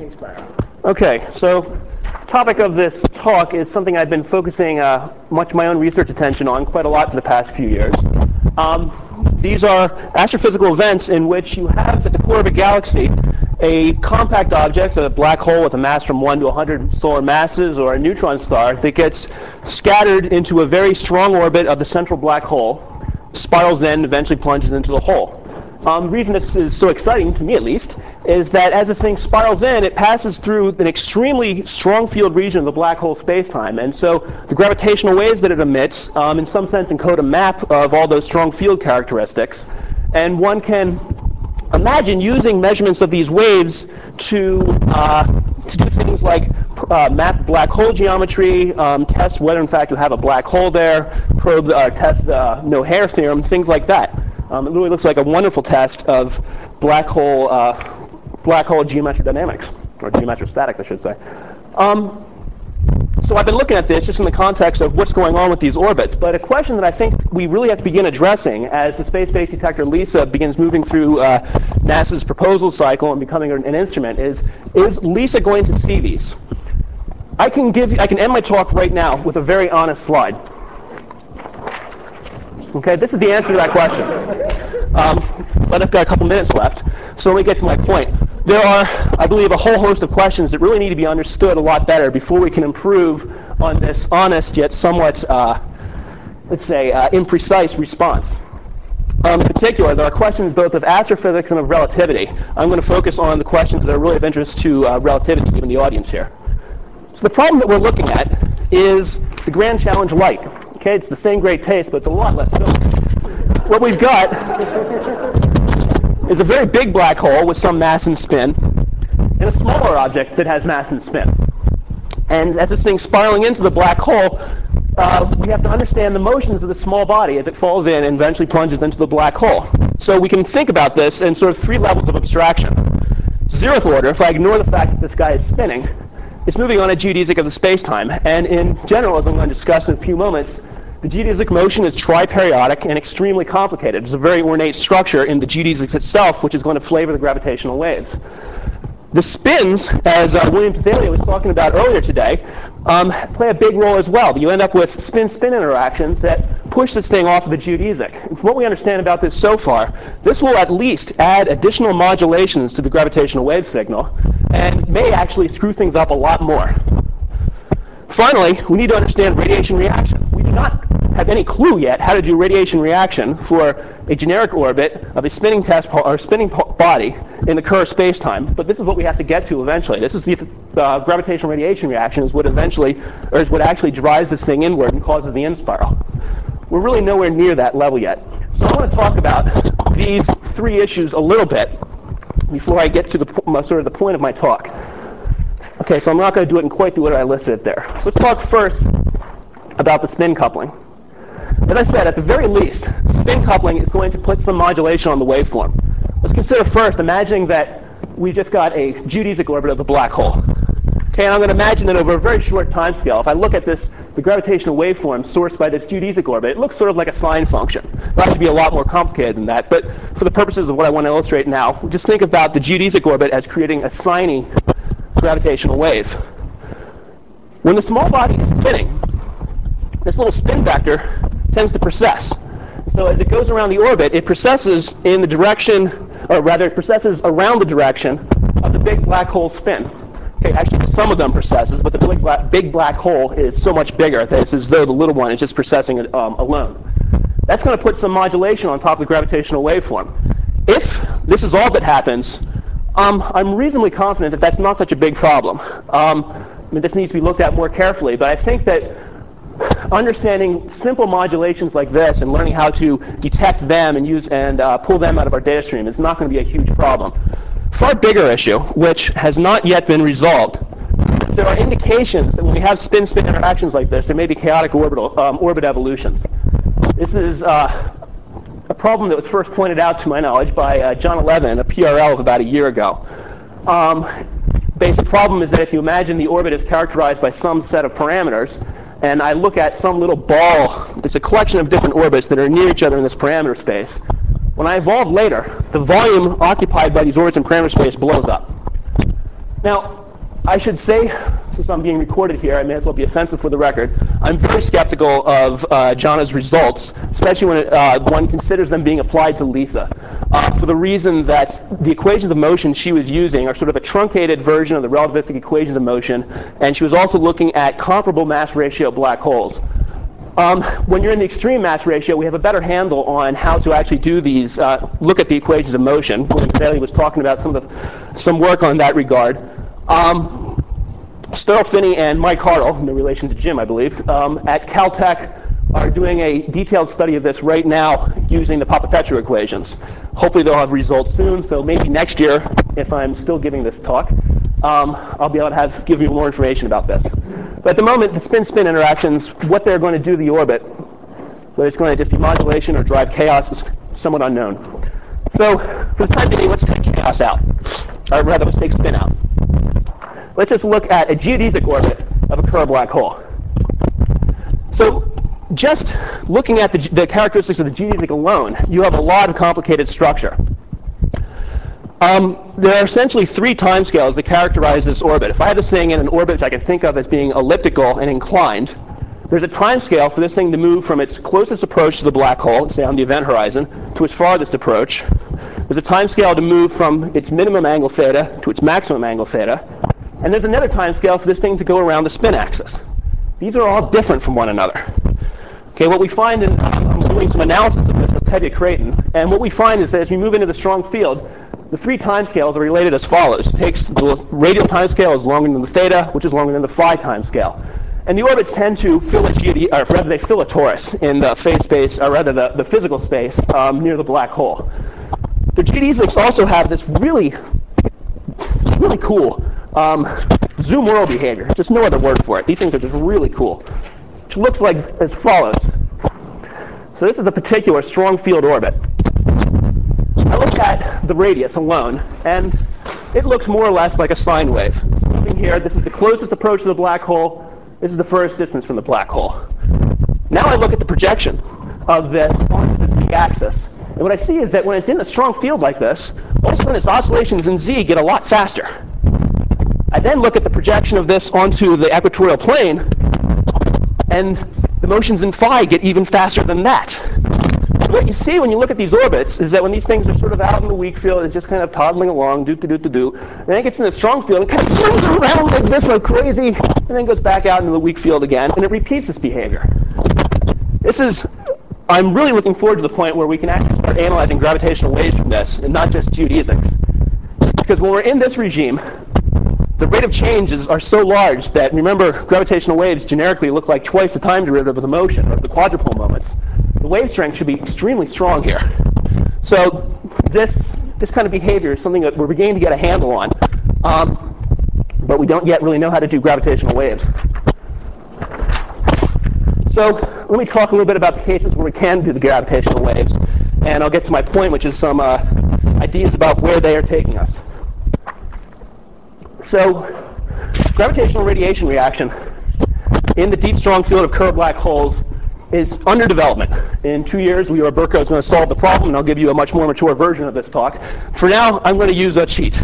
Okay, so the topic of this talk is something I've been focusing much of my own research attention on quite a lot for the past few years. These are astrophysical events in which you have at the core of a galaxy a compact object, a black hole with a mass from 1 to 100 solar masses, or a neutron star that gets scattered into a very strong orbit of the central black hole, spirals in, and eventually plunges into the hole. The reason this is so exciting, to me at least, is that as this thing spirals in, it passes through an extremely strong field region of the black hole spacetime. And so the gravitational waves that it emits, in some sense, encode a map of all those strong field characteristics. And one can imagine using measurements of these waves to do things like map black hole geometry, test whether in fact you have a black hole there, probe, test the no-hair theorem, things like that. It really looks like a wonderful test of black hole geometric dynamics, or geometrostatics, I should say. So I've been looking at this just in the context of what's going on with these orbits. But a question that I think we really have to begin addressing as the space-based detector LISA begins moving through NASA's proposal cycle and becoming an instrument is LISA going to see these? I can end my talk right now with a very honest slide. Okay, this is the answer to that question. But I've got a couple minutes left, so let me get to my point. There are, I believe, a whole host of questions that really need to be understood a lot better before we can improve on this honest yet somewhat, let's say, imprecise response. In particular, there are questions both of astrophysics and of relativity. I'm going to focus on the questions that are really of interest to relativity, given the audience here. So the problem that we're looking at is the Grand Challenge Light. Okay, it's the same great taste, but it's a lot less filling. What we've got is a very big black hole with some mass and spin, and a smaller object that has mass and spin. And as this thing's spiraling into the black hole, we have to understand the motions of the small body as it falls in and eventually plunges into the black hole. So we can think about this in sort of three levels of abstraction. Zeroth order, if I ignore the fact that this guy is spinning, it's moving on a geodesic of the spacetime. And in general, as I'm going to discuss in a few moments, the geodesic motion is triperiodic and extremely complicated. There's a very ornate structure in the geodesics itself, which is going to flavor the gravitational waves. The spins, as William Pizzalia was talking about earlier today, play a big role as well. You end up with spin-spin interactions that push this thing off of the geodesic. And from what we understand about this so far, this will at least add additional modulations to the gravitational wave signal and may actually screw things up a lot more. Finally, we need to understand radiation reaction. We do not have any clue yet how to do radiation reaction for a generic orbit of a spinning body in the Kerr spacetime. But this is what we have to get to eventually. This is the gravitational radiation reaction is what actually drives this thing inward and causes the in-spiral. We're really nowhere near that level yet. So I want to talk about these three issues a little bit before I get to the point of my talk. Okay, so I'm not going to do it in quite the order I listed it there. So let's talk first about the spin coupling. As I said, at the very least, spin coupling is going to put some modulation on the waveform. Let's consider first imagining that we just got a geodesic orbit of the black hole. Okay, and I'm going to imagine that over a very short time scale, if I look at this, the gravitational waveform sourced by this geodesic orbit, it looks sort of like a sine function. It has to be a lot more complicated than that, but for the purposes of what I want to illustrate now, just think about the geodesic orbit as creating a sine gravitational wave. When the small body is spinning, this little spin vector tends to precess. So as it goes around the orbit, it precesses in the direction, or rather it precesses around the direction of the big black hole spin. Okay, actually some of them precesses, but the big black hole is so much bigger that it's as though the little one is just precessing alone. That's going to put some modulation on top of the gravitational waveform. If this is all that happens, I'm reasonably confident that that's not such a big problem. I mean, this needs to be looked at more carefully, but I think that understanding simple modulations like this and learning how to detect them and pull them out of our data stream is not going to be a huge problem. Far bigger issue, which has not yet been resolved, there are indications that when we have spin-spin interactions like this, there may be chaotic orbit evolutions. This is a problem that was first pointed out, to my knowledge, by John Levin, a PRL of about a year ago. Basic problem is that if you imagine the orbit is characterized by some set of parameters, and I look at some little ball, it's a collection of different orbits that are near each other in this parameter space. When I evolve later, the volume occupied by these orbits in parameter space blows up. Now, I should say, since I'm being recorded here, I may as well be offensive for the record. I'm very skeptical of Jana's results, especially when one considers them being applied to LISA, for the reason that the equations of motion she was using are sort of a truncated version of the relativistic equations of motion, and she was also looking at comparable mass ratio black holes. When you're in the extreme mass ratio, we have a better handle on how to actually do these, look at the equations of motion. William Bailey was talking about some work on that regard. Sterl Finney and Mike Hartle, in relation to Jim, I believe, at Caltech are doing a detailed study of this right now using the Papapetrou equations. Hopefully they'll have results soon, so maybe next year, if I'm still giving this talk, I'll be able to give you more information about this. But at the moment, the spin-spin interactions, what they're going to do to the orbit, whether it's going to just be modulation or drive chaos, is somewhat unknown. So for the time being, let's take chaos out. Or rather, let's take spin out. Let's just look at a geodesic orbit of a Kerr black hole. So just looking at the characteristics of the geodesic alone, you have a lot of complicated structure. There are essentially three timescales that characterize this orbit. If I have this thing in an orbit which I can think of as being elliptical and inclined, there's a timescale for this thing to move from its closest approach to the black hole, say on the event horizon, to its farthest approach. There's a timescale to move from its minimum angle theta to its maximum angle theta. And there's another timescale for this thing to go around the spin axis. These are all different from one another. Okay, what we find, I'm doing some analysis of this with Teddy Creighton, and what we find is that as we move into the strong field, the three timescales are related as follows. It takes the radial timescale is longer than the theta, which is longer than the phi timescale. And the orbits tend to fill a they fill a torus in the phase space, or rather the physical space near the black hole. The geodesics also have this really cool zoom world behavior. Just no other word for it. These things are just really cool. Which looks like as follows. So this is a particular strong field orbit. I look at the radius alone, and it looks more or less like a sine wave. It's moving here. This is the closest approach to the black hole. This is the furthest distance from the black hole. Now I look at the projection of this onto the z-axis. And what I see is that when it's in a strong field like this, all of a sudden its oscillations in z get a lot faster. I then look at the projection of this onto the equatorial plane, and the motions in phi get even faster than that. So what you see when you look at these orbits is that when these things are sort of out in the weak field, it's just kind of toddling along, do-do-do-do-do, and then it gets in the strong field and kind of swings around like this like crazy, and then goes back out into the weak field again, and it repeats this behavior. I'm really looking forward to the point where we can actually start analyzing gravitational waves from this, and not just geodesics. Because when we're in this regime, the rate of changes are so large that, remember, gravitational waves generically look like twice the time derivative of the motion, or the quadrupole moments. The wave strength should be extremely strong here. So this kind of behavior is something that we're beginning to get a handle on, but we don't yet really know how to do gravitational waves. So let me talk a little bit about the cases where we can do the gravitational waves, and I'll get to my point, which is some ideas about where they are taking us. So gravitational radiation reaction in the deep strong field of Kerr black holes is under development. In 2 years, Leo Burko is going to solve the problem, and I'll give you a much more mature version of this talk. For now, I'm going to use a cheat.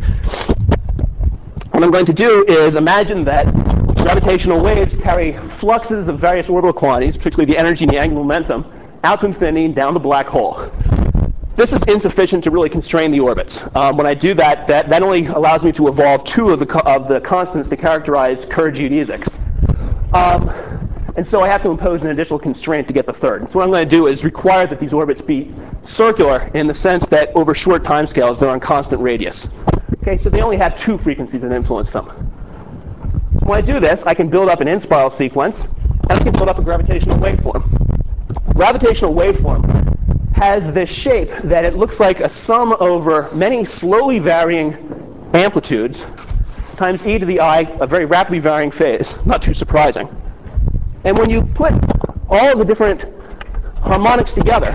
What I'm going to do is imagine that gravitational waves carry fluxes of various orbital quantities, particularly the energy and the angular momentum, out to infinity and down the black hole. This is insufficient to really constrain the orbits. When I do that, that only allows me to evolve two of the constants to characterize Kerr geodesics. And so I have to impose an additional constraint to get the third. So what I'm going to do is require that these orbits be circular in the sense that over short timescales they're on constant radius. Okay, so they only have two frequencies that influence them. So when I do this, I can build up an n-spiral sequence, and I can build up a gravitational waveform. Gravitational waveform has this shape that it looks like a sum over many slowly varying amplitudes times e to the I, a very rapidly varying phase. Not too surprising. And when you put all of the different harmonics together,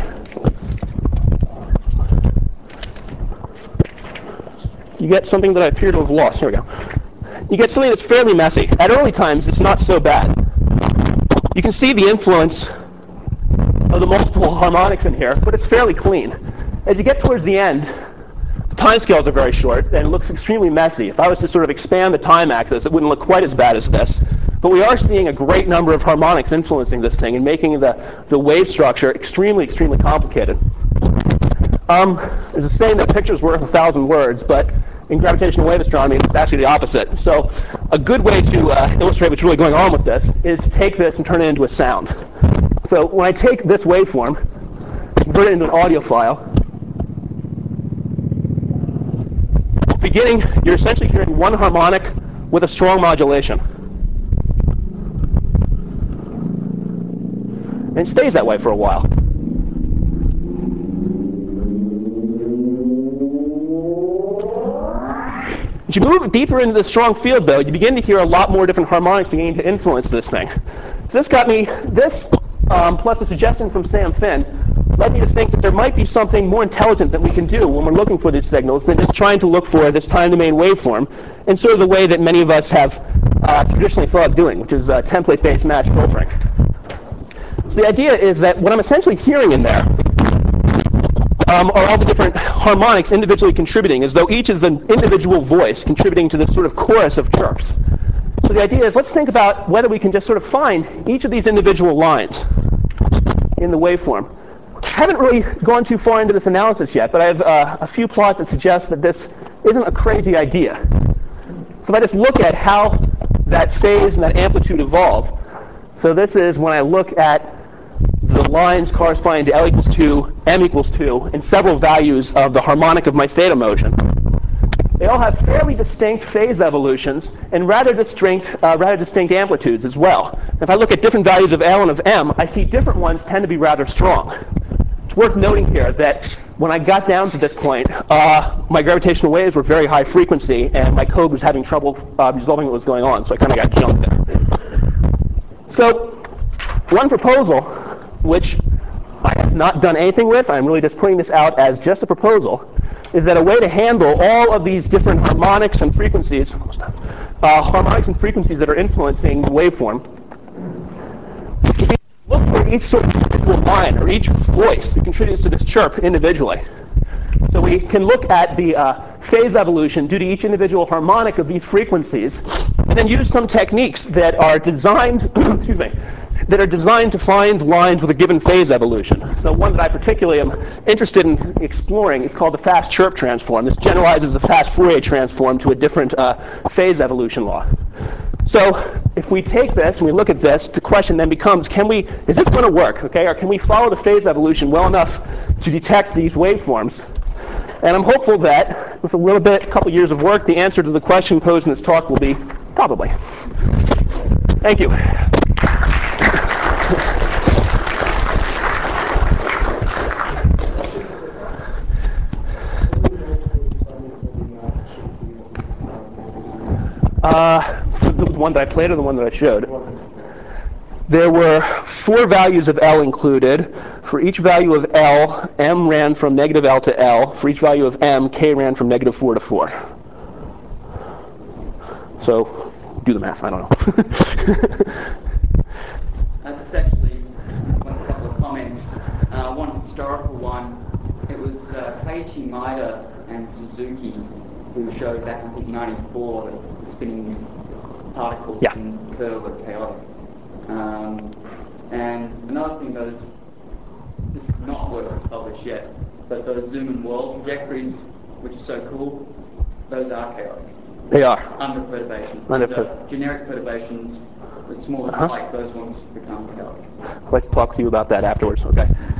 you get something that I appear to have lost. Here we go. You get something that's fairly messy. At early times, it's not so bad. You can see the influence of the multiple harmonics in here, but it's fairly clean. As you get towards the end, the timescales are very short, and it looks extremely messy. If I was to sort of expand the time axis, it wouldn't look quite as bad as this. But we are seeing a great number of harmonics influencing this thing and making the wave structure extremely, extremely complicated. There's a saying that picture's worth 1,000 words, but in gravitational wave astronomy, it's actually the opposite. So a good way to illustrate what's really going on with this is take this and turn it into a sound. So when I take this waveform, convert it into an audio file, beginning, you're essentially hearing one harmonic with a strong modulation. And it stays that way for a while. As you move deeper into the strong field, though, you begin to hear a lot more different harmonics beginning to influence this thing. So this got me, plus a suggestion from Sam Finn, led me to think that there might be something more intelligent that we can do when we're looking for these signals than just trying to look for this time-domain waveform in sort of the way that many of us have traditionally thought of doing, which is template-based match filtering. So the idea is that what I'm essentially hearing in there are all the different harmonics individually contributing, as though each is an individual voice contributing to this sort of chorus of chirps. So the idea is, let's think about whether we can just sort of find each of these individual lines in the waveform. I haven't really gone too far into this analysis yet, but I have a few plots that suggest that this isn't a crazy idea. So if I just look at how that phase and that amplitude evolve, so this is when I look at the lines corresponding to L equals 2, M equals 2, and several values of the harmonic of my theta motion. They all have fairly distinct phase evolutions and rather distinct amplitudes as well. If I look at different values of L and of M, I see different ones tend to be rather strong. It's worth noting here that when I got down to this point, my gravitational waves were very high frequency, and my code was having trouble resolving what was going on, so I kind of got jumped there. So one proposal, which I have not done anything with, I'm really just putting this out as just a proposal, is that a way to handle all of these different harmonics and frequencies, that are influencing the waveform, look for each sort of individual line or each voice that contributes to this chirp individually. So we can look at the phase evolution due to each individual harmonic of these frequencies, and then use some techniques that are designed, excuse me, that are designed to find lines with a given phase evolution. So one that I particularly am interested in exploring is called the fast chirp transform. This generalizes the fast Fourier transform to a different phase evolution law. So if we take this and we look at this, the question then becomes, is this going to work, okay? Or can we follow the phase evolution well enough to detect these waveforms? And I'm hopeful that with a couple years of work, the answer to the question posed in this talk will be probably. Thank you. The one that I played or the one that I showed? There were 4 values of L included. For each value of L, M ran from negative L to L. For each value of M, K ran from negative 4 to 4. So do the math, I don't know. Just actually, a couple of comments. One historical one, it was Keiichi Maeda and Suzuki who showed back, I think, 94 that the spinning particles in the curve are chaotic. And another thing, this is not work that's published yet, but those zoom and whirl trajectories, which are so cool, those are chaotic. They are. Under perturbations. Generic perturbations, the smaller like those ones become chaotic. I'd like to talk to you about that afterwards, okay?